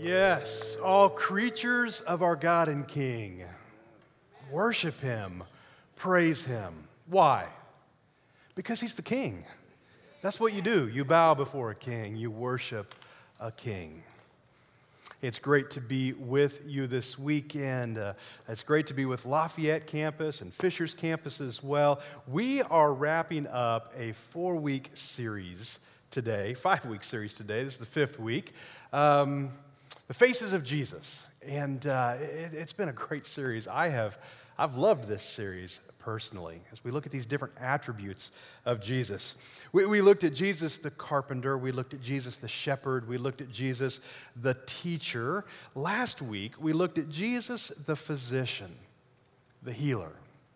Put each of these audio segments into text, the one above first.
Yes, all creatures of our God and King, worship Him, praise Him. Why? Because He's the King. That's what you do. You bow before a king, you worship a king. It's great to be with you this weekend. It's great to be with Lafayette campus and Fishers campus as well. We are wrapping up a 4-week series today, 5-week series today. This is the 5th week. The Faces of Jesus. And it's been a great series. I've loved this series personally as we look at these different attributes of Jesus. We looked at Jesus the carpenter. We looked at Jesus the shepherd. We looked at Jesus the teacher. Last week, we looked at Jesus the physician, the healer.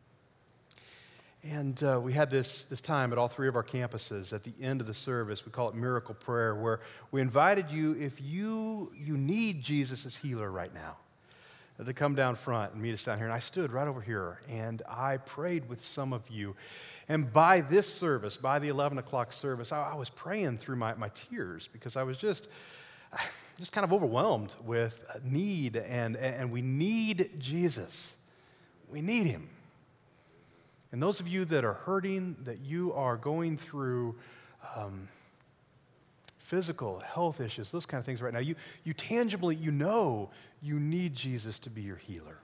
And we had this time at all 3 of our campuses at the end of the service. We call it Miracle Prayer, where we invited you, if you need Jesus as healer right now, to come down front and meet us down here. And I stood right over here, and I prayed with some of you. And by this service, by the 11 o'clock service, I was praying through my tears because I was just kind of overwhelmed with need, and we need Jesus. We need Him. And those of you that are hurting, that you are going through physical health issues, those kind of things right now, you tangibly, you know you need Jesus to be your healer.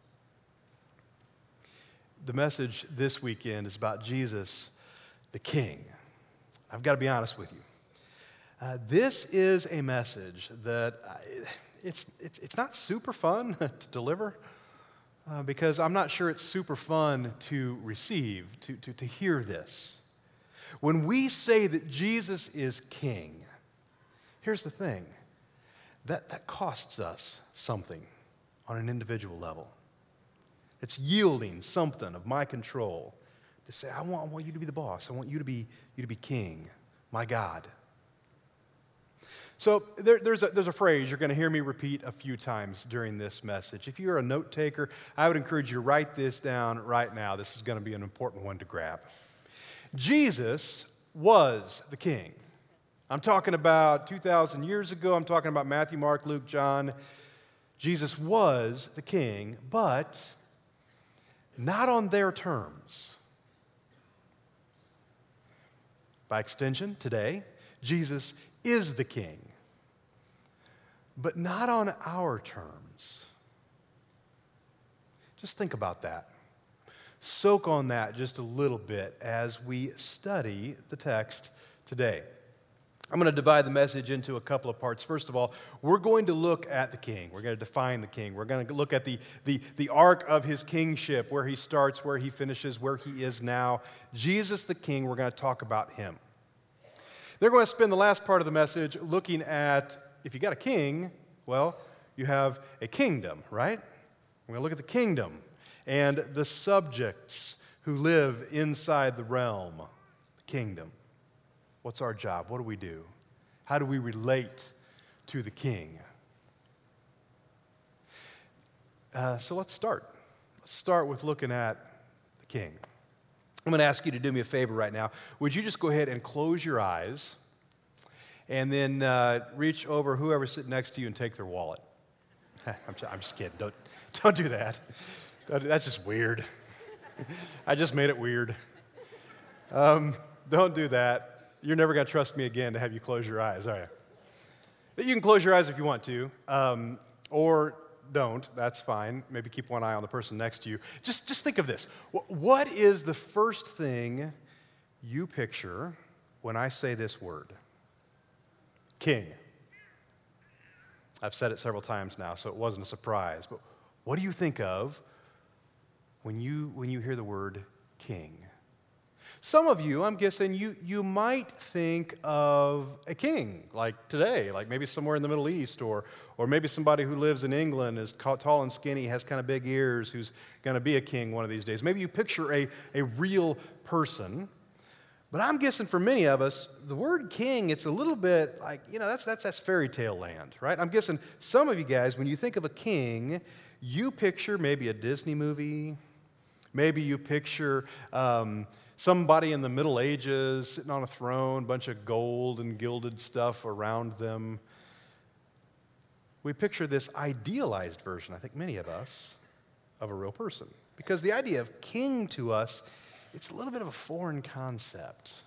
The message this weekend is about Jesus, the King. I've got to be honest with you. This is a message that it's not super fun to deliver. Because I'm not sure it's super fun to receive, to hear this. When we say that Jesus is King, here's the thing, that costs us something on an individual level. It's yielding something of my control to say, I want you to be the boss. I want you to be king, my God. So there's a phrase you're going to hear me repeat a few times during this message. If you're a note taker, I would encourage you to write this down right now. This is going to be an important one to grab. Jesus was the King. I'm talking about 2,000 years ago. I'm talking about Matthew, Mark, Luke, John. Jesus was the King, but not on their terms. By extension, today, Jesus is the King, but not on our terms. Just think about that. Soak on that just a little bit as we study the text today. I'm going to divide the message into a couple of parts. First of all, we're going to look at the King. We're going to define the King. We're going to look at the arc of His kingship, where He starts, where He finishes, where He is now. Jesus the King, we're going to talk about Him. They're going to spend the last part of the message looking at, if you got a king, well, you have a kingdom, right? We're going to look at the kingdom and the subjects who live inside the realm, the kingdom. What's our job? What do we do? How do we relate to the king? So let's start. Let's start with looking at the king. I'm going to ask you to do me a favor right now. Would you just go ahead and close your eyes and then reach over whoever's sitting next to you and take their wallet? I'm just kidding. Don't do that. That's just weird. I just made it weird. Don't do that. You're never going to trust me again to have you close your eyes, are you? You can close your eyes if you want to, or don't. That's fine. Maybe keep one eye on the person next to you. Just think of this. What is the first thing you picture when I say this word? King. I've said it several times now, so it wasn't a surprise. But what do you think of when you hear the word king? Some of you, I'm guessing, you might think of a king, like today, like maybe somewhere in the Middle East, or maybe somebody who lives in England, is tall and skinny, has kind of big ears, who's going to be a king one of these days. Maybe you picture a real person. But I'm guessing for many of us, the word king, it's a little bit like, that's fairy tale land, right? I'm guessing some of you guys, when you think of a king, you picture maybe a Disney movie. Maybe you picture somebody in the Middle Ages sitting on a throne, bunch of gold and gilded stuff around them. we picture this idealized version, I think many of us, of a real person. Because the idea of king to us, it's a little bit of a foreign concept.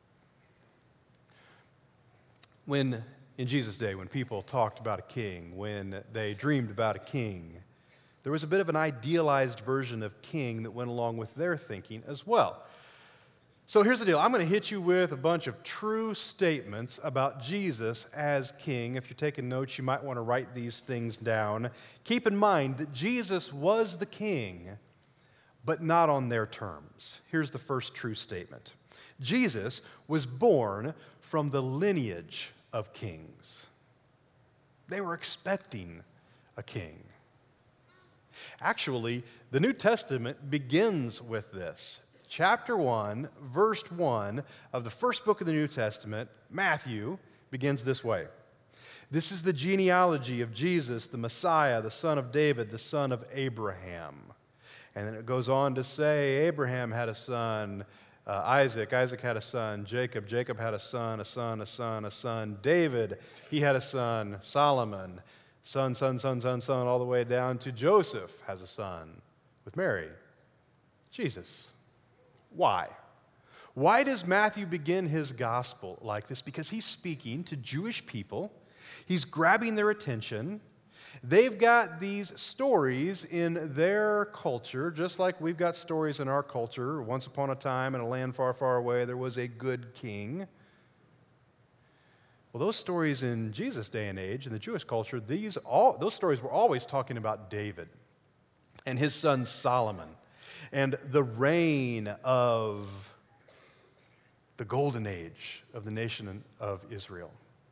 In Jesus' day, when people talked about a king, when they dreamed about a king, there was a bit of an idealized version of king that went along with their thinking as well. So here's the deal. I'm going to hit you with a bunch of true statements about Jesus as king. If you're taking notes, you might want to write these things down. Keep in mind that Jesus was the king, but not on their terms. Here's the first true statement. Jesus was born from the lineage of kings. They were expecting a king. Actually, the New Testament begins with this. Chapter 1, verse 1 of the first book of the New Testament, Matthew, begins this way. This is the genealogy of Jesus, the Messiah, the son of David, the son of Abraham. And then it goes on to say, Abraham had a son, Isaac had a son, Jacob had a son, a son, a son, a son. David, he had a son, Solomon, son, all the way down to Joseph has a son with Mary, Jesus. Why? Why does Matthew begin his gospel like this? Because he's speaking to Jewish people. He's grabbing their attention. They've got these stories in their culture, just like we've got stories in our culture. Once upon a time, in a land far, far away, there was a good king. Well, those stories in Jesus' day and age, in the Jewish culture, those stories were always talking about David and his son Solomon and the reign of the golden age of the nation of Israel.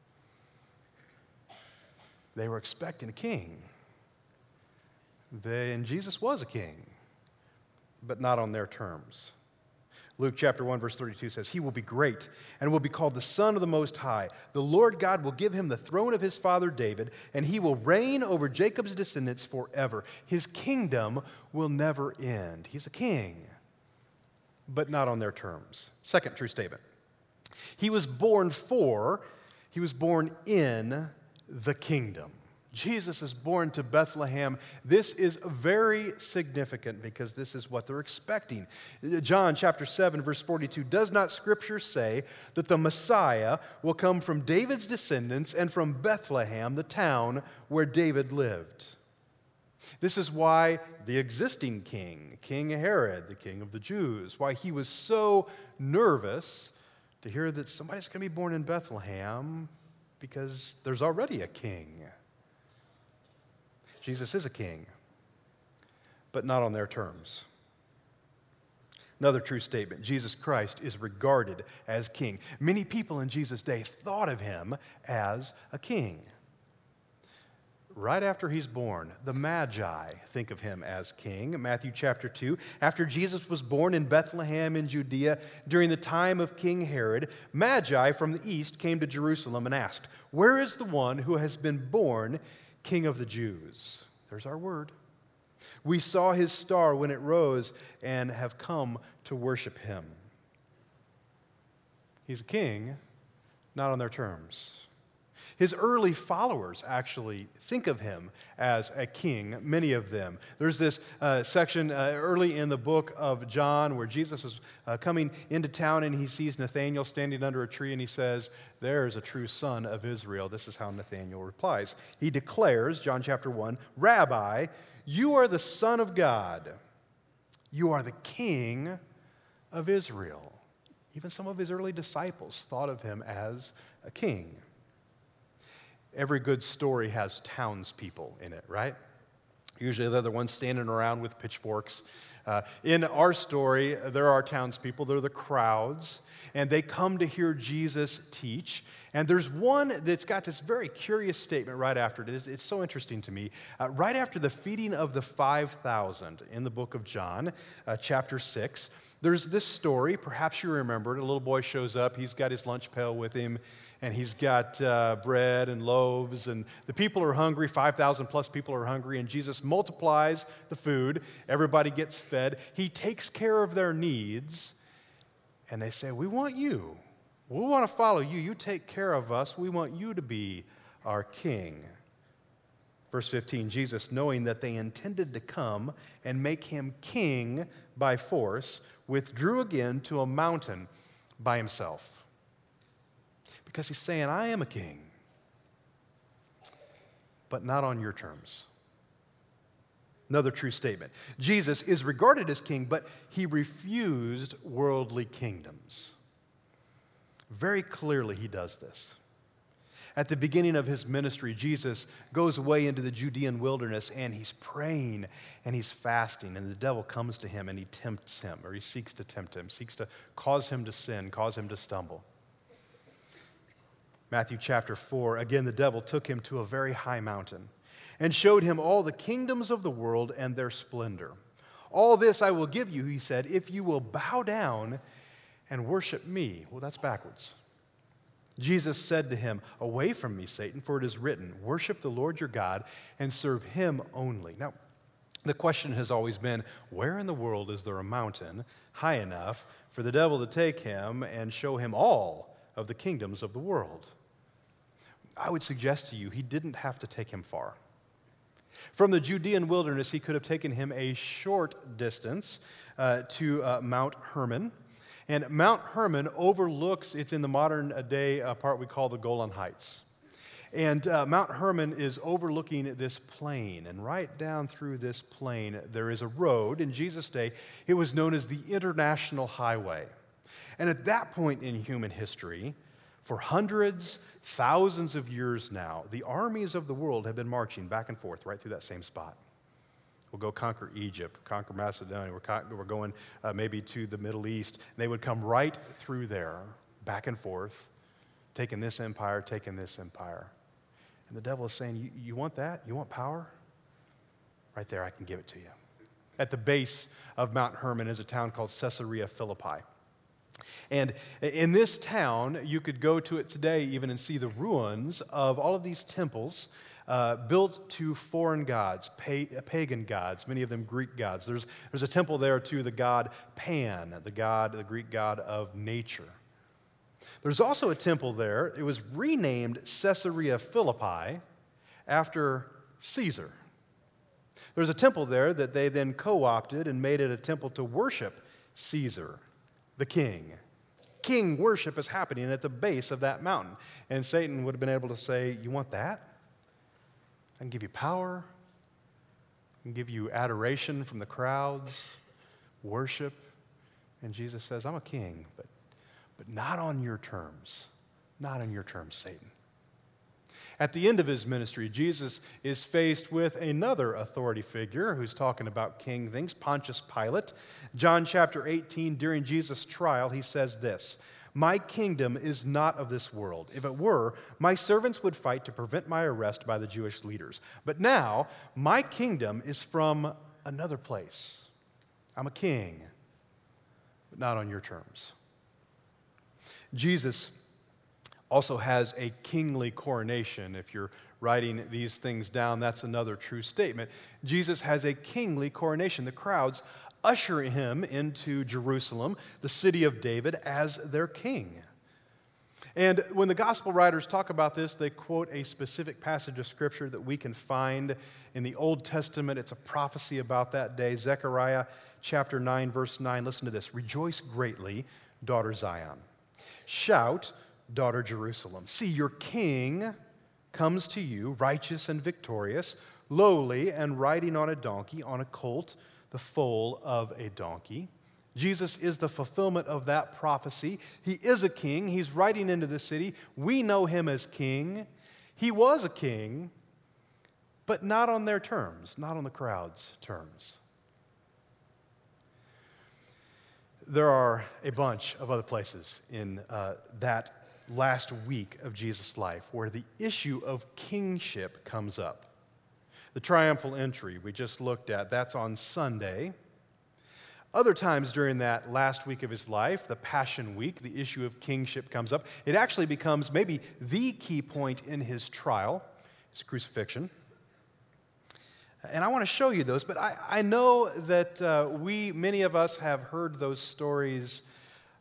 They were expecting a king. And Jesus was a king, but not on their terms. Luke chapter 1, verse 32 says, He will be great and will be called the Son of the Most High. The Lord God will give him the throne of his father David, and he will reign over Jacob's descendants forever. His kingdom will never end. He's a king, but not on their terms. Second true statement. He was born in the kingdom. Jesus is born to Bethlehem. This is very significant because this is what they're expecting. John chapter 7, verse 42, does not Scripture say that the Messiah will come from David's descendants and from Bethlehem, the town where David lived? This is why the existing king, King Herod, the king of the Jews, why he was so nervous to hear that somebody's going to be born in Bethlehem because there's already a king. Jesus is a king, but not on their terms. Another true statement, Jesus Christ is regarded as king. Many people in Jesus' day thought of him as a king. Right after he's born, the Magi think of him as king. Matthew chapter 2, after Jesus was born in Bethlehem in Judea during the time of King Herod, Magi from the east came to Jerusalem and asked, Where is the one who has been born King of the Jews? There's our word. We saw his star when it rose and have come to worship him. He's a king, not on their terms. His early followers actually think of him as a king, many of them. There's this section early in the book of John where Jesus is coming into town and he sees Nathanael standing under a tree and he says, There's a true son of Israel. This is how Nathanael replies. He declares, John chapter 1, Rabbi, you are the Son of God. You are the King of Israel. Even some of his early disciples thought of him as a king. Every good story has townspeople in it, right? Usually they're the ones standing around with pitchforks. In our story, there are townspeople. They're the crowds, and they come to hear Jesus teach. And there's one that's got this very curious statement right after it. It's so interesting to me. Right after the feeding of the 5,000 in the book of John, chapter 6, there's this story. Perhaps you remember it. A little boy shows up. He's got his lunch pail with him. And he's got bread and loaves, and the people are hungry. 5,000 plus people are hungry, and Jesus multiplies the food. Everybody gets fed. He takes care of their needs, and they say, We want you. We want to follow you. You take care of us. We want you to be our king. Verse 15, Jesus, knowing that they intended to come and make him king by force, withdrew again to a mountain by himself. Because he's saying, I am a king, but not on your terms. Another true statement. Jesus is regarded as king, but he refused worldly kingdoms. Very clearly he does this. At the beginning of his ministry, Jesus goes away into the Judean wilderness and he's praying and he's fasting, and the devil comes to him and he tempts him, or he seeks to tempt him, seeks to cause him to sin, cause him to stumble. Matthew chapter 4, again, the devil took him to a very high mountain and showed him all the kingdoms of the world and their splendor. All this I will give you, he said, if you will bow down and worship me. Well, that's backwards. Jesus said to him, away from me, Satan, for it is written, worship the Lord your God and serve him only. Now, the question has always been, where in the world is there a mountain high enough for the devil to take him and show him all of the kingdoms of the world? I would suggest to you, he didn't have to take him far. From the Judean wilderness, he could have taken him a short distance to Mount Hermon. And Mount Hermon overlooks, it's in the modern day part we call the Golan Heights. And Mount Hermon is overlooking this plain. And right down through this plain, there is a road. In Jesus' day, it was known as the International Highway. And at that point in human history, for hundreds, thousands of years now, the armies of the world have been marching back and forth right through that same spot. We'll go conquer Egypt, conquer Macedonia, we're going maybe to the Middle East. They would come right through there, back and forth, taking this empire, taking this empire. And the devil is saying, you want that? You want power? Right there, I can give it to you. At the base of Mount Hermon is a town called Caesarea Philippi. And in this town, you could go to it today even and see the ruins of all of these temples built to foreign gods, pagan gods, many of them Greek gods. There's a temple there to the god Pan, the Greek god of nature. There's also a temple there. It was renamed Caesarea Philippi after Caesar. There's a temple there that they then co-opted and made it a temple to worship Caesar, the king. King worship is happening at the base of that mountain. And Satan would have been able to say, you want that? I can give you power. I can give you adoration from the crowds, worship. And Jesus says, I'm a king, but not on your terms. Not on your terms, Satan. At the end of his ministry, Jesus is faced with another authority figure who's talking about king things, Pontius Pilate. John chapter 18, during Jesus' trial, he says this, my kingdom is not of this world. If it were, my servants would fight to prevent my arrest by the Jewish leaders. But now, my kingdom is from another place. I'm a king, but not on your terms. Jesus also has a kingly coronation. If you're writing these things down, that's another true statement. Jesus has a kingly coronation. The crowds usher him into Jerusalem, the city of David, as their king. And when the gospel writers talk about this, they quote a specific passage of scripture that we can find in the Old Testament. It's a prophecy about that day. Zechariah chapter 9, verse 9. Listen to this. Rejoice greatly, daughter Zion. Shout, daughter Jerusalem. See, your king comes to you, righteous and victorious, lowly and riding on a donkey, on a colt, the foal of a donkey. Jesus is the fulfillment of that prophecy. He is a king. He's riding into the city. We know him as king. He was a king, but not on their terms, not on the crowd's terms. There are a bunch of other places in that last week of Jesus' life where the issue of kingship comes up. The triumphal entry we just looked at, that's on Sunday. Other times during that last week of his life, the Passion Week, the issue of kingship comes up. It actually becomes maybe the key point in his trial, his crucifixion. And I want to show you those, but I know that many of us have heard those stories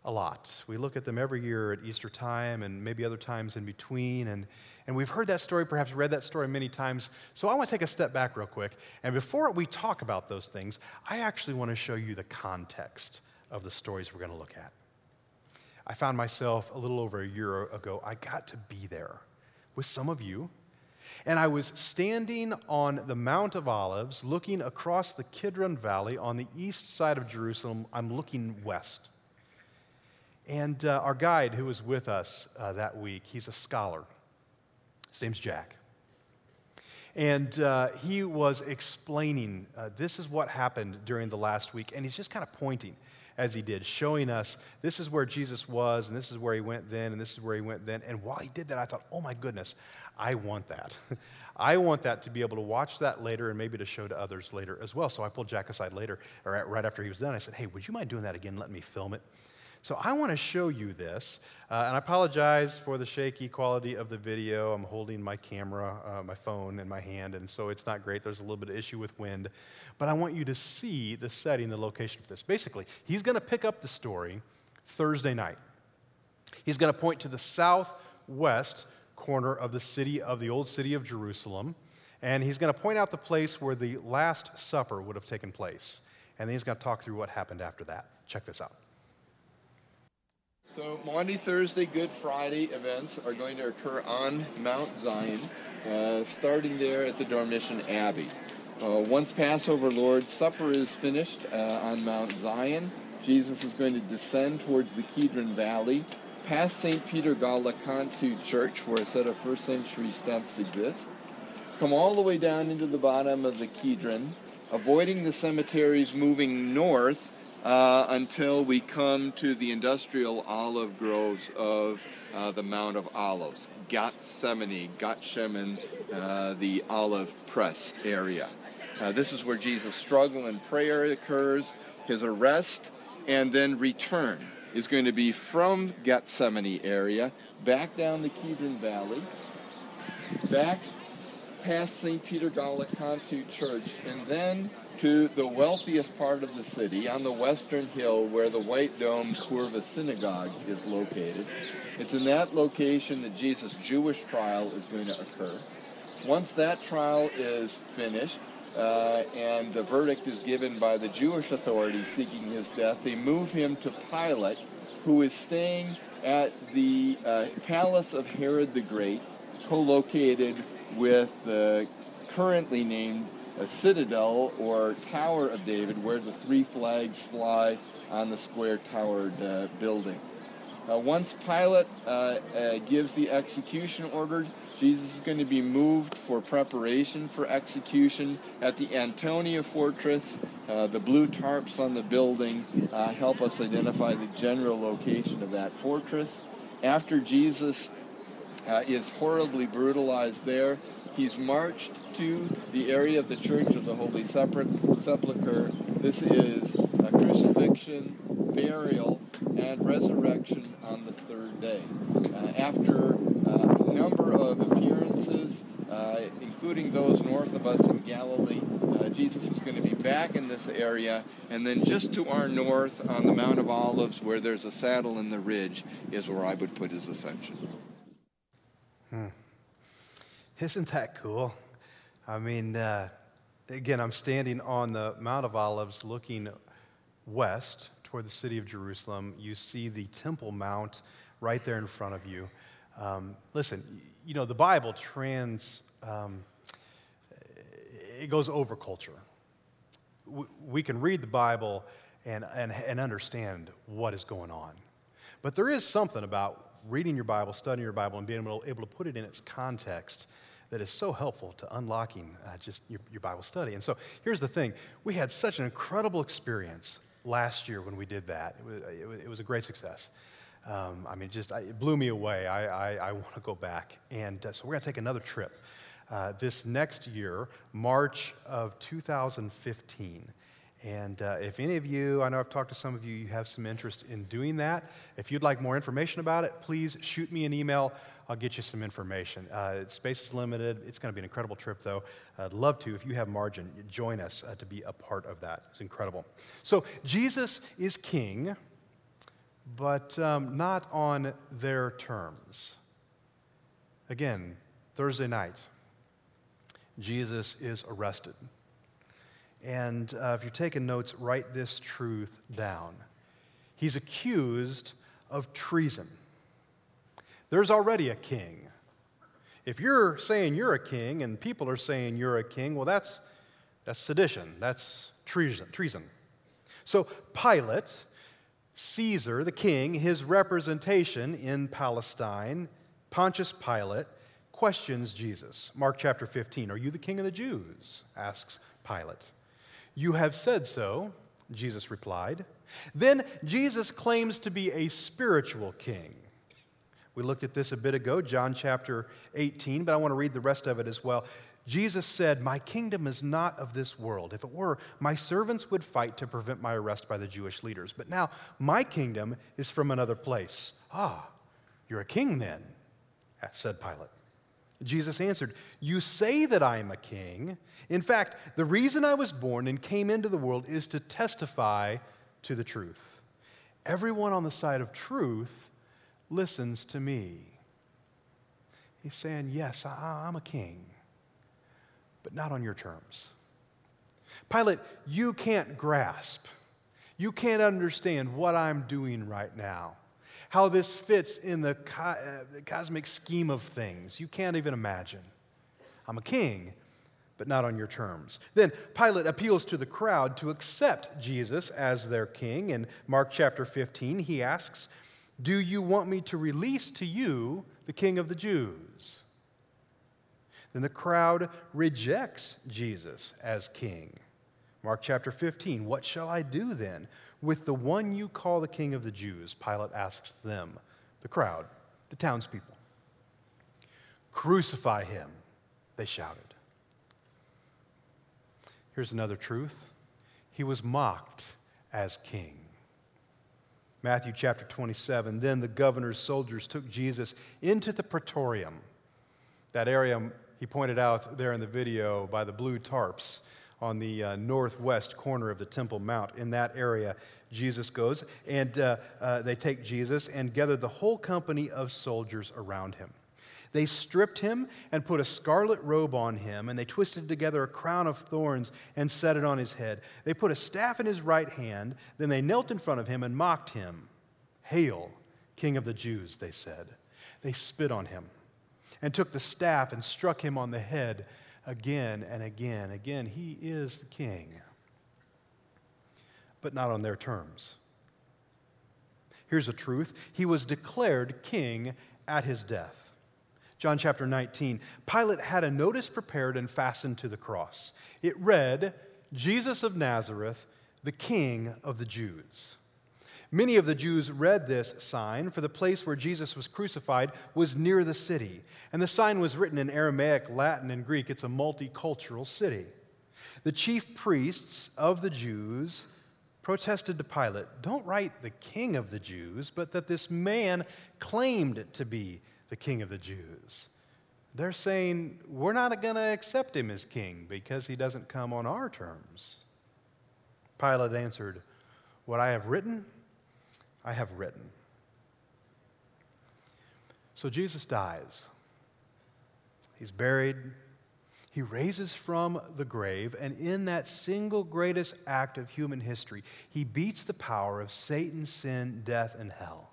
a lot. We look at them every year at Easter time and maybe other times in between, and we've heard that story, perhaps read that story many times. So I want to take a step back real quick, and before we talk about those things, I actually want to show you the context of the stories we're going to look at. I found myself a little over a year ago, I got to be there with some of you, and I was standing on the Mount of Olives, looking across the Kidron Valley on the east side of Jerusalem. I'm looking west. And our guide who was with us that week, he's a scholar. His name's Jack. And he was explaining, this is what happened during the last week, and he's just kind of pointing as he did, showing us this is where Jesus was, and this is where he went then, and this is where he went then. And while he did that, I thought, oh my goodness, I want that. I want that to be able to watch that later and maybe to show to others later as well. So I pulled Jack aside later, or right after he was done. I said, hey, would you mind doing that again? Let me film it. So I want to show you this, and I apologize for the shaky quality of the video. I'm holding my camera, my phone in my hand, and so it's not great. There's a little bit of issue with wind, but I want you to see the setting, the location for this. Basically, he's going to pick up the story Thursday night. He's going to point to the southwest corner of the city, of the old city of Jerusalem, and he's going to point out the place where the Last Supper would have taken place, and then he's going to talk through what happened after that. Check this out. So Maundy, Thursday, Good Friday events are going to occur on Mount Zion, starting there at the Dormition Abbey. Once Passover Lord's Supper is finished on Mount Zion, Jesus is going to descend towards the Kidron Valley, past St. Peter Gallicantu Church, where a set of first century steps exist, come all the way down into the bottom of the Kidron, avoiding the cemeteries, moving north until we come to the industrial olive groves of the Mount of Olives, Gethsemane, the olive press area. This is where Jesus' struggle and prayer occurs. His arrest and then return is going to be from Gethsemane area, back down the Kidron Valley, back past St. Peter Gallicantu Church, and then to the wealthiest part of the city on the western hill where the White Dome Kurva Synagogue is located. It's in that location that Jesus' Jewish trial is going to occur. Once that trial is finished and the verdict is given by the Jewish authorities seeking his death, they move him to Pilate, who is staying at the palace of Herod the Great, co-located with the currently named Citadel or Tower of David, where the three flags fly on the square-towered building. Once Pilate gives the execution order, Jesus is going to be moved for preparation for execution at the Antonia Fortress. The blue tarps on the building help us identify the general location of that fortress. After Jesus is horribly brutalized there, he's marched to the area of the Church of the Holy Sepulchre. This is a crucifixion, burial, and resurrection on the third day. After a number of appearances, including those north of us in Galilee, Jesus is going to be back in this area, and then just to our north on the Mount of Olives, where there's a saddle in the ridge, is where I would put his ascension. Isn't that cool? I mean, again, I'm standing on the Mount of Olives looking west toward the city of Jerusalem. You see the Temple Mount right there in front of you. Listen, you know, the Bible it goes over culture. We can read the Bible and understand what is going on. But there is something about reading your Bible, studying your Bible, and being able to put it in its context that is so helpful to unlocking just your Bible study. And so here's the thing. We had such an incredible experience last year when we did that. It was a great success. It blew me away. I want to go back. And so we're going to take another trip this next year, March of 2015. And if any of you, I know I've talked to some of you, you have some interest in doing that. If you'd like more information about it, please shoot me an email. I'll get you some information. Space is limited. It's going to be an incredible trip, though. I'd love to, if you have margin, join us to be a part of that. It's incredible. So Jesus is king, but not on their terms. Again, Thursday night, Jesus is arrested. And if you're taking notes, write this truth down. He's accused of treason. There's already a king. If you're saying you're a king and people are saying you're a king, well, that's sedition. That's treason. So Pilate, Caesar, the king, his representation in Palestine, Pontius Pilate, questions Jesus. Mark chapter 15, "Are you the king of the Jews?" asks Pilate. "You have said so," Jesus replied. Then Jesus claims to be a spiritual king. We looked at this a bit ago, John chapter 18, but I want to read the rest of it as well. Jesus said, "My kingdom is not of this world. If it were, my servants would fight to prevent my arrest by the Jewish leaders. But now my kingdom is from another place." "Ah, you're a king then," said Pilate. Jesus answered, "You say that I am a king. In fact, the reason I was born and came into the world is to testify to the truth. Everyone on the side of truth listens to me." He's saying, yes, I'm a king, but not on your terms. Pilate, you can't grasp. You can't understand what I'm doing right now, how this fits in the cosmic scheme of things. You can't even imagine. I'm a king, but not on your terms. Then Pilate appeals to the crowd to accept Jesus as their king. In Mark chapter 15, he asks, "Do you want me to release to you the king of the Jews?" Then the crowd rejects Jesus as king. Mark chapter 15, "What shall I do then with the one you call the king of the Jews?" Pilate asks them, the crowd, the townspeople. "Crucify him," they shouted. Here's another truth. He was mocked as king. Matthew chapter 27, "Then the governor's soldiers took Jesus into the praetorium." That area he pointed out there in the video by the blue tarps on the northwest corner of the Temple Mount. In that area, Jesus goes, and they take Jesus and gather the whole company of soldiers around him. They stripped him and put a scarlet robe on him, and they twisted together a crown of thorns and set it on his head. They put a staff in his right hand. Then they knelt in front of him and mocked him. "Hail, King of the Jews," they said. They spit on him and took the staff and struck him on the head again and again. Again, he is the king, but not on their terms. Here's a truth. He was declared king at his death. John chapter 19, Pilate had a notice prepared and fastened to the cross. It read, "Jesus of Nazareth, the King of the Jews." Many of the Jews read this sign, for the place where Jesus was crucified was near the city. And the sign was written in Aramaic, Latin, and Greek. It's a multicultural city. The chief priests of the Jews protested to Pilate, "Don't write the King of the Jews, but that this man claimed to be the King of the Jews." They're saying, we're not going to accept him as king because he doesn't come on our terms. Pilate answered, "What I have written, I have written." So Jesus dies. He's buried. He raises from the grave, and in that single greatest act of human history, he beats the power of Satan, sin, death, and hell.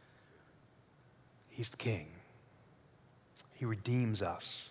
He's the king. He redeems us.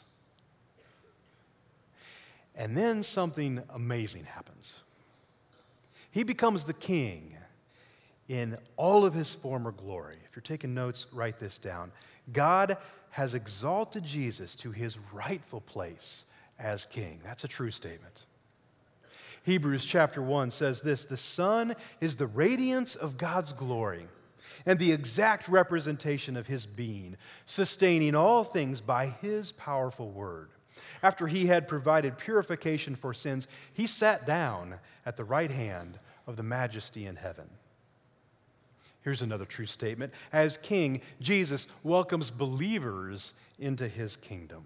And then something amazing happens. He becomes the king in all of his former glory. If you're taking notes, write this down. God has exalted Jesus to his rightful place as king. That's a true statement. Hebrews chapter 1 says this, "The Son is the radiance of God's glory and the exact representation of his being, sustaining all things by his powerful word. After he had provided purification for sins, he sat down at the right hand of the majesty in heaven." Here's another true statement. As king, Jesus welcomes believers into his kingdom.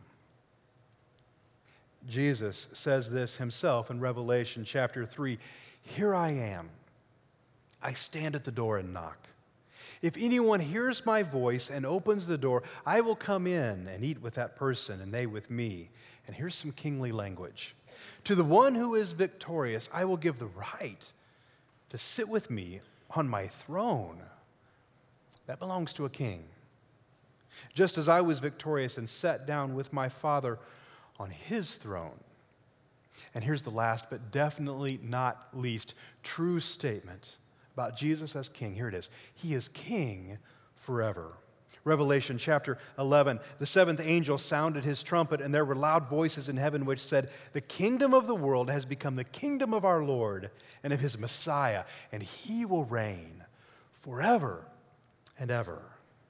Jesus says this himself in Revelation chapter 3, "Here I am. I stand at the door and knock. If anyone hears my voice and opens the door, I will come in and eat with that person and they with me. And here's some kingly language. To the one who is victorious, I will give the right to sit with me on my throne. That belongs to a king. Just as I was victorious and sat down with my Father on his throne. And here's the last, but definitely not least, true statement about Jesus as king. Here it is. He is king forever. Revelation chapter 11, the seventh angel sounded his trumpet, and there were loud voices in heaven which said, the kingdom of the world has become the kingdom of our Lord and of his Messiah, and he will reign forever and ever.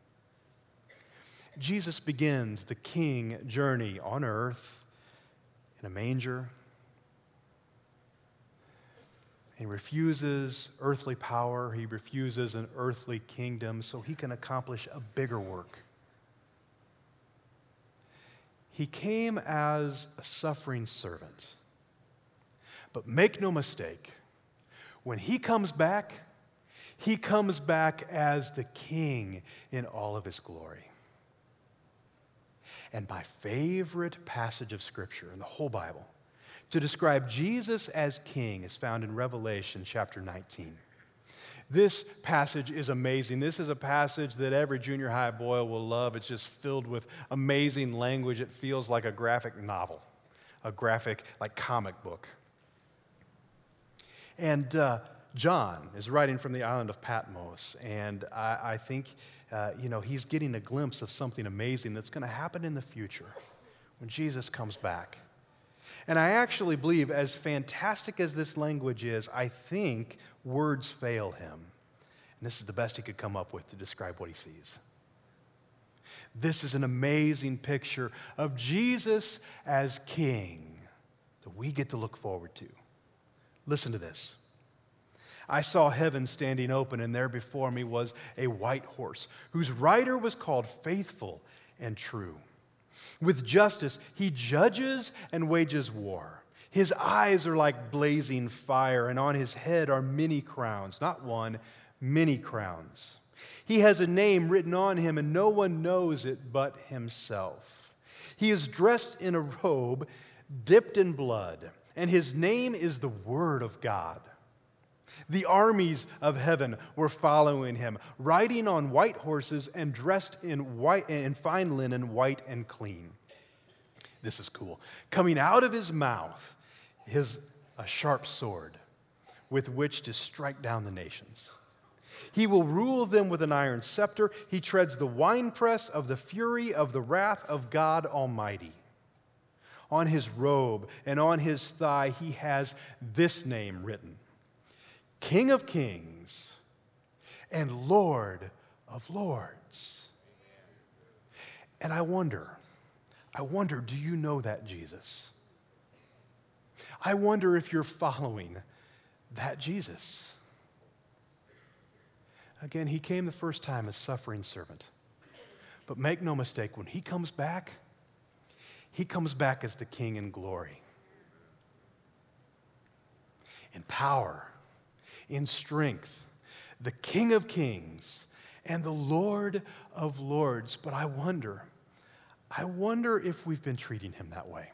Jesus begins the king journey on earth in a manger. He refuses earthly power. He refuses an earthly kingdom so he can accomplish a bigger work. He came as a suffering servant. But make no mistake, when he comes back as the king in all of his glory. And my favorite passage of Scripture in the whole Bible to describe Jesus as king is found in Revelation chapter 19. This passage is amazing. This is a passage that every junior high boy will love. It's just filled with amazing language. It feels like a graphic novel, a graphic, like comic book. And John is writing from the island of Patmos, and I think he's getting a glimpse of something amazing that's going to happen in the future when Jesus comes back. And I actually believe, as fantastic as this language is, I think words fail him. And this is the best he could come up with to describe what he sees. This is an amazing picture of Jesus as king that we get to look forward to. Listen to this. I saw heaven standing open, and there before me was a white horse, whose rider was called Faithful and True. With justice, he judges and wages war. His eyes are like blazing fire, and on his head are many crowns, not one, many crowns. He has a name written on him, and no one knows it but himself. He is dressed in a robe dipped in blood, and his name is the Word of God. The armies of heaven were following him, riding on white horses and dressed in fine linen, white and clean. This is cool. Coming out of his mouth is a sharp sword with which to strike down the nations. He will rule them with an iron scepter. He treads the winepress of the fury of the wrath of God Almighty. On his robe and on his thigh he has this name written: King of Kings and Lord of Lords. And I wonder, do you know that Jesus? I wonder if you're following that Jesus. Again, he came the first time as suffering servant. But make no mistake, when he comes back as the King in glory, in power, in strength, the King of Kings and the Lord of Lords. But I wonder if we've been treating him that way.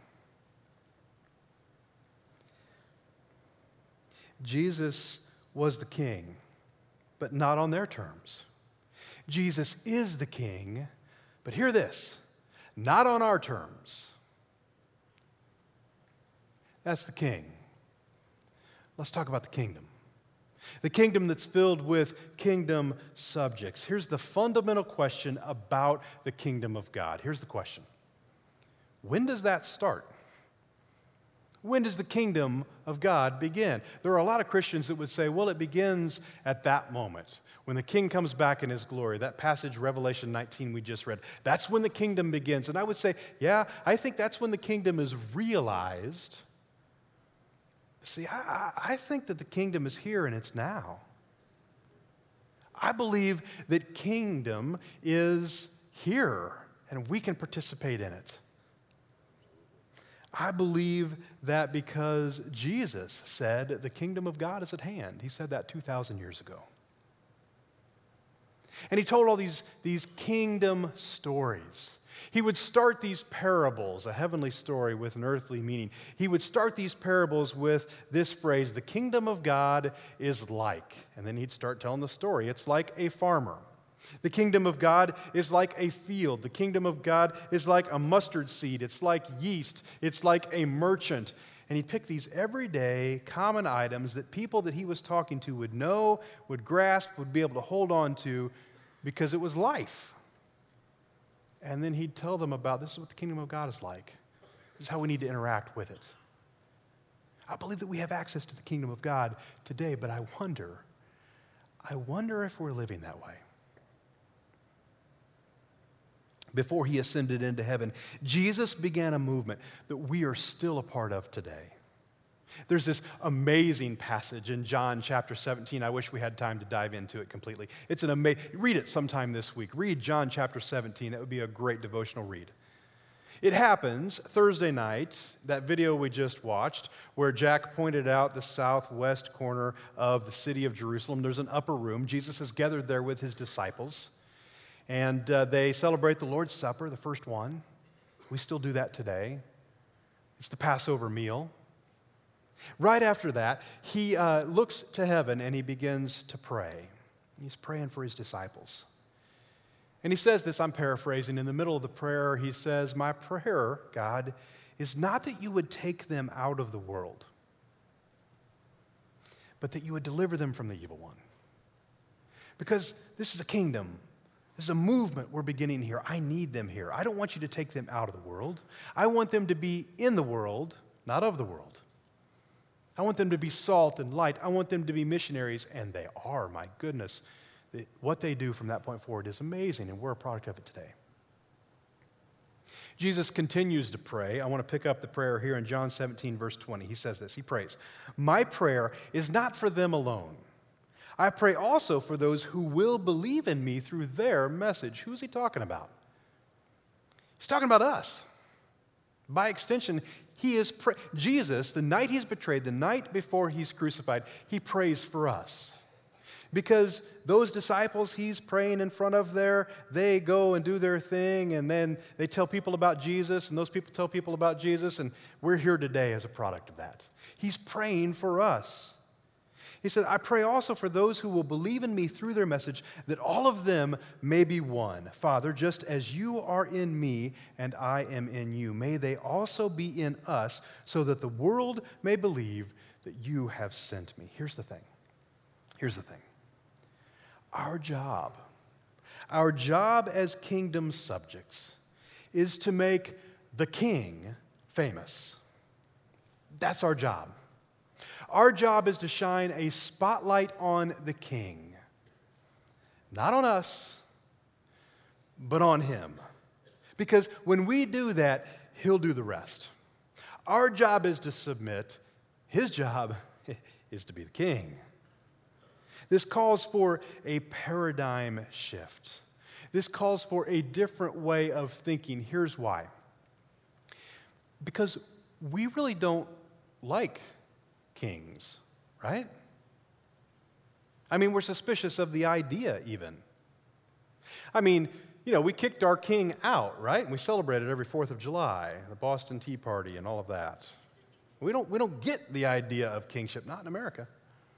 Jesus was the king, but not on their terms. Jesus is the king, but hear this, not on our terms. That's the king. Let's talk about the kingdom. The kingdom that's filled with kingdom subjects. Here's the fundamental question about the kingdom of God. Here's the question. When does that start? When does the kingdom of God begin? There are a lot of Christians that would say, well, it begins at that moment, when the king comes back in his glory. That passage, Revelation 19, we just read, that's when the kingdom begins. And I would say, yeah, I think that's when the kingdom is realized. See, I think that the kingdom is here and it's now. I believe that kingdom is here and we can participate in it. I believe that because Jesus said the kingdom of God is at hand. He said that 2,000 years ago. And he told all these kingdom stories. He would start these parables, a heavenly story with an earthly meaning. He would start these parables with this phrase, the kingdom of God is like. And then he'd start telling the story. It's like a farmer. The kingdom of God is like a field. The kingdom of God is like a mustard seed. It's like yeast. It's like a merchant. And he'd pick these everyday common items that people that he was talking to would know, would grasp, would be able to hold on to because it was life. And then he'd tell them about this is what the kingdom of God is like. This is how we need to interact with it. I believe that we have access to the kingdom of God today, but I wonder if we're living that way. Before he ascended into heaven, Jesus began a movement that we are still a part of today. There's this amazing passage in John chapter 17. I wish we had time to dive into it completely. It's an amazing, read it sometime this week. Read John chapter 17. That would be a great devotional read. It happens Thursday night, that video we just watched, where Jack pointed out the southwest corner of the city of Jerusalem. There's an upper room. Jesus is gathered there with his disciples. And they celebrate the Lord's Supper, the first one. We still do that today. It's the Passover meal. Right after that, he looks to heaven and he begins to pray. He's praying for his disciples. And he says this, I'm paraphrasing, in the middle of the prayer, he says, my prayer, God, is not that you would take them out of the world, but that you would deliver them from the evil one. Because this is a kingdom. This is a movement we're beginning here. I need them here. I don't want you to take them out of the world. I want them to be in the world, not of the world. I want them to be salt and light. I want them to be missionaries, and they are, my goodness. What they do from that point forward is amazing, and we're a product of it today. Jesus continues to pray. I want to pick up the prayer here in John 17, verse 20. He says this, he prays, my prayer is not for them alone. I pray also for those who will believe in me through their message. Who's he talking about? He's talking about us. By extension, Jesus, the night he's betrayed, the night before he's crucified, he prays for us. Because those disciples he's praying in front of there, they go and do their thing, and then they tell people about Jesus, and those people tell people about Jesus, and we're here today as a product of that. He's praying for us. He said, I pray also for those who will believe in me through their message, that all of them may be one. Father, just as you are in me and I am in you, may they also be in us, so that the world may believe that you have sent me. Here's the thing. Our job as kingdom subjects is to make the king famous. That's our job. Our job is to shine a spotlight on the king. Not on us, but on him. Because when we do that, he'll do the rest. Our job is to submit. His job is to be the king. This calls for a paradigm shift. This calls for a different way of thinking. Here's why. Because we really don't like kings, right? I mean, we're suspicious of the idea even. I mean, we kicked our king out, right? And we celebrate it every 4th of July, the Boston Tea Party and all of that. We don't get the idea of kingship, not in America.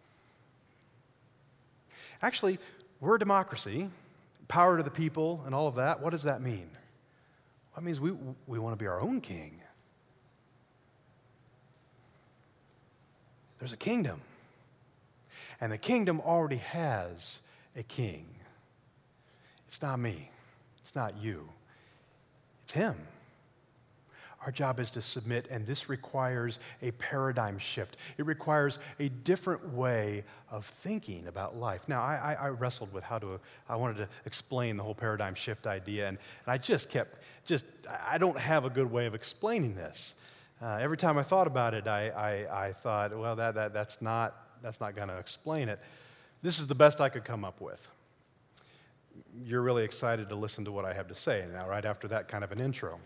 Actually, we're a democracy, power to the people and all of that. What does that mean? That means we want to be our own king. There's a kingdom, and the kingdom already has a king. It's not me. It's not you. It's him. Our job is to submit, and this requires a paradigm shift. It requires a different way of thinking about life. Now, I wrestled with I wanted to explain the whole paradigm shift idea, and I I don't have a good way of explaining this. Every time I thought about it, I thought, well, that's not going to explain it. This is the best I could come up with. You're really excited to listen to what I have to say now, right after that kind of an intro.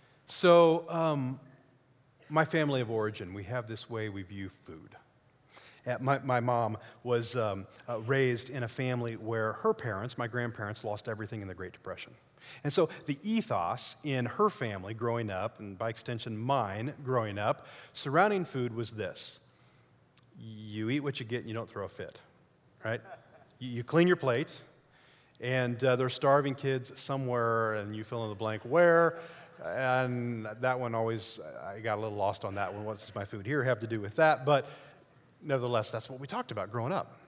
So, my family of origin, we have this way we view food. My mom was raised in a family where her parents, my grandparents, lost everything in the Great Depression. And so the ethos in her family growing up, and by extension mine growing up, surrounding food was this: you eat what you get and you don't throw a fit, right? You clean your plate, and there's starving kids somewhere, and you fill in the blank where. And that one always, I got a little lost on that one. What does my food here have to do with that? But nevertheless, that's what we talked about growing up.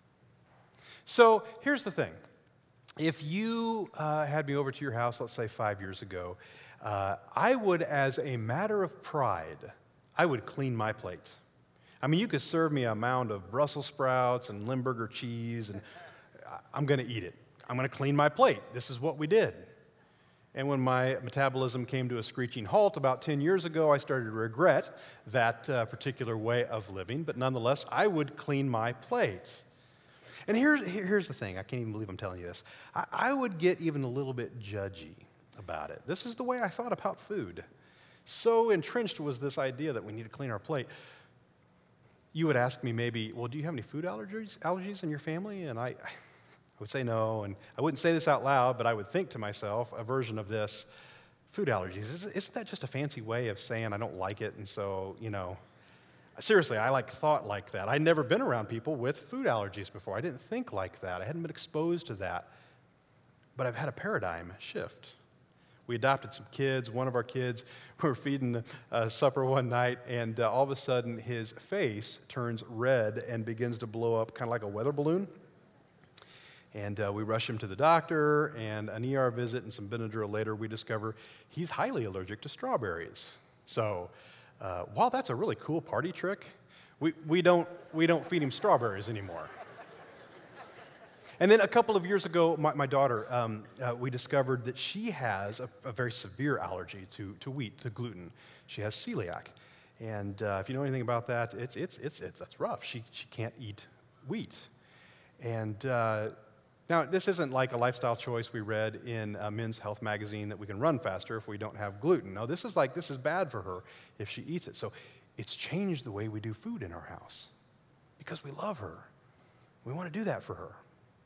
So here's the thing. If you had me over to your house, let's say 5 years ago, I would, as a matter of pride, I would clean my plate. I mean, you could serve me a mound of Brussels sprouts and Limburger cheese, and I'm going to eat it. I'm going to clean my plate. This is what we did. And when my metabolism came to a screeching halt about 10 years ago, I started to regret that particular way of living. But nonetheless, I would clean my plate. And here's the thing. I can't even believe I'm telling you this. I would get even a little bit judgy about it. This is the way I thought about food. So entrenched was this idea that we need to clean our plate. You would ask me maybe, well, do you have any food allergies in your family? And I would say no, and I wouldn't say this out loud, but I would think to myself a version of this: food allergies. Isn't that just a fancy way of saying I don't like it, and so, seriously, I thought like that. I'd never been around people with food allergies before. I didn't think like that. I hadn't been exposed to that. But I've had a paradigm shift. We adopted some kids. One of our kids, we were feeding supper one night, and all of a sudden his face turns red and begins to blow up kind of like a weather balloon. And we rush him to the doctor, and an ER visit and some Benadryl later, we discover he's highly allergic to strawberries. So while that's a really cool party trick, we don't feed him strawberries anymore. And then a couple of years ago, my daughter, we discovered that she has a very severe allergy to wheat, to gluten. She has celiac. And if you know anything about that, that's rough. She can't eat wheat. And now, this isn't like a lifestyle choice we read in Men's Health magazine that we can run faster if we don't have gluten. No, this is bad for her if she eats it. So it's changed the way we do food in our house because we love her. We want to do that for her.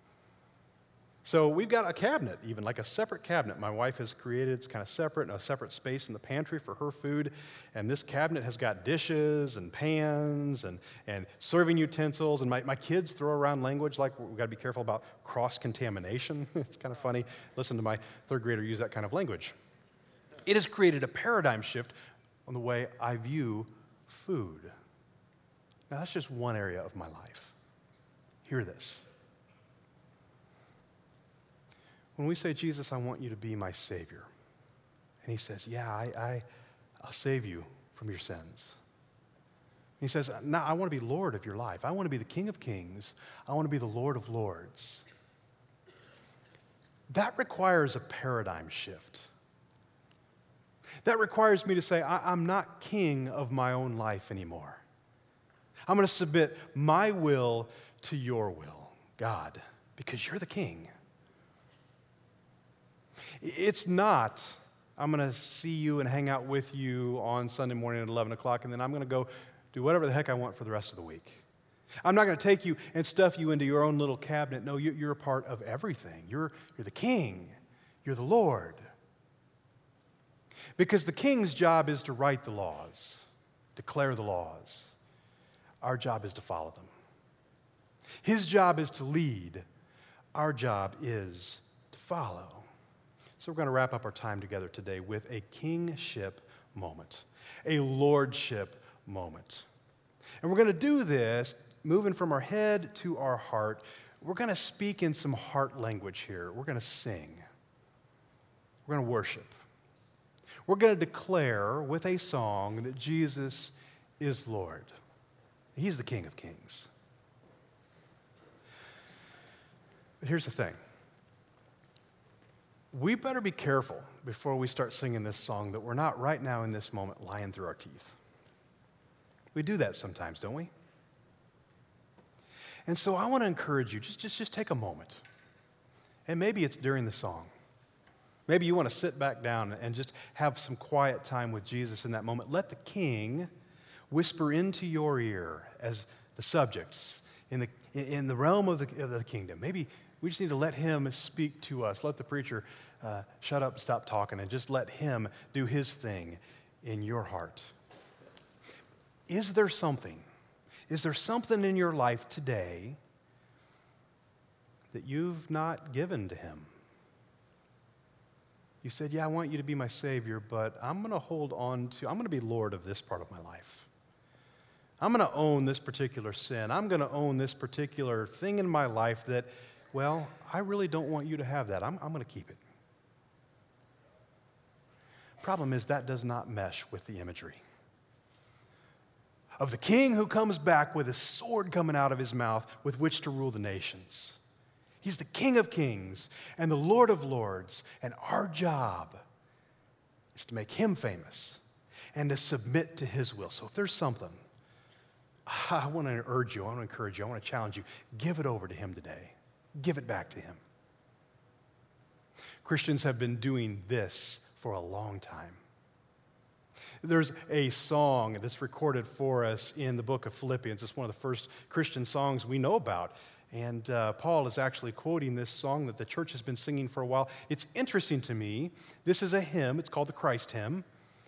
So we've got a cabinet, even like a separate cabinet my wife has created. It's kind of separate, a separate space in the pantry for her food. And this cabinet has got dishes and pans and serving utensils. And my kids throw around language like we've got to be careful about cross-contamination. It's kind of funny. Listen to my third grader use that kind of language. It has created a paradigm shift on the way I view food. Now, that's just one area of my life. Hear this. When we say, Jesus, I want you to be my Savior, and he says, yeah, I'll save you from your sins. And he says, now I want to be Lord of your life. I want to be the King of Kings. I want to be the Lord of Lords. That requires a paradigm shift. That requires me to say, I'm not king of my own life anymore. I'm going to submit my will to your will, God, because you're the king. It's not, I'm going to see you and hang out with you on Sunday morning at 11 o'clock, and then I'm going to go do whatever the heck I want for the rest of the week. I'm not going to take you and stuff you into your own little cabinet. No, you're a part of everything. You're the king. You're the Lord. Because the king's job is to write the laws, declare the laws. Our job is to follow them. His job is to lead. Our job is to follow. So we're going to wrap up our time together today with a kingship moment, a lordship moment. And we're going to do this moving from our head to our heart. We're going to speak in some heart language here. We're going to sing. We're going to worship. We're going to declare with a song that Jesus is Lord. He's the King of Kings. But here's the thing. We better be careful before we start singing this song that we're not right now in this moment lying through our teeth. We do that sometimes, don't we? And so I want to encourage you, just take a moment. And maybe it's during the song. Maybe you want to sit back down and just have some quiet time with Jesus in that moment. Let the King whisper into your ear as the subjects, in the realm of the kingdom. Maybe we just need to let him speak to us. Let the preacher shut up and stop talking and just let him do his thing in your heart. Is there something in your life today that you've not given to him? You said, yeah, I want you to be my Savior, but I'm going to be Lord of this part of my life. I'm going to own this particular sin. I'm going to own this particular thing in my life that, well, I really don't want you to have that. I'm going to keep it. Problem is that does not mesh with the imagery of the king who comes back with a sword coming out of his mouth with which to rule the nations. He's the King of Kings and the Lord of Lords, and our job is to make him famous and to submit to his will. So if there's something, I want to urge you, I want to encourage you, I want to challenge you, give it over to him today. Give it back to him. Christians have been doing this for a long time. There's a song that's recorded for us in the book of Philippians. It's one of the first Christian songs we know about. And Paul is actually quoting this song that the church has been singing for a while. It's interesting to me. This is a hymn. It's called the Christ Hymn.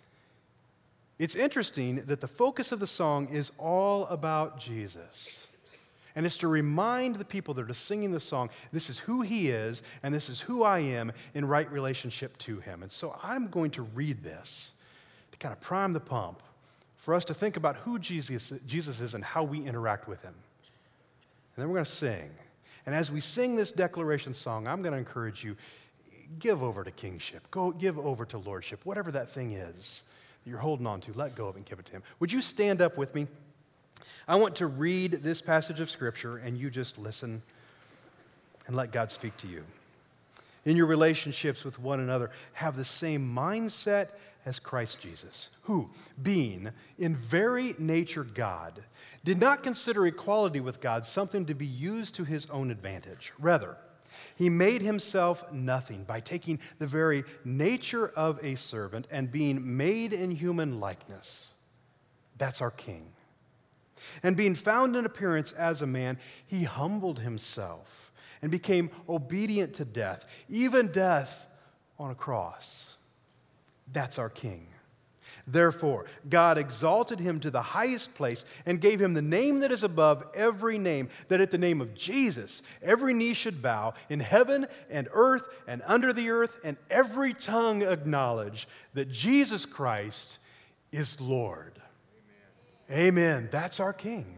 It's interesting that the focus of the song is all about Jesus. And it's to remind the people that are singing the song, this is who he is, and this is who I am in right relationship to him. And so I'm going to read this to kind of prime the pump for us to think about who Jesus is and how we interact with him. And then we're going to sing. And as we sing this declaration song, I'm going to encourage you, give over to kingship. Go give over to lordship. Whatever that thing is that you're holding on to, let go of it and give it to him. Would you stand up with me? I want to read this passage of Scripture, and you just listen and let God speak to you. In your relationships with one another, have the same mindset as Christ Jesus, who, being in very nature God, did not consider equality with God something to be used to his own advantage. Rather, he made himself nothing by taking the very nature of a servant and being made in human likeness. That's our King. And being found in appearance as a man, he humbled himself and became obedient to death, even death on a cross. That's our King. Therefore, God exalted him to the highest place and gave him the name that is above every name, that at the name of Jesus, every knee should bow in heaven and earth and under the earth, and every tongue acknowledge that Jesus Christ is Lord. Amen. Amen. That's our King.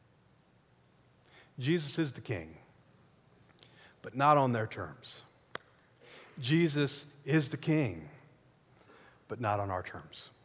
Jesus is the King, but not on their terms. Jesus is the King, but not on our terms.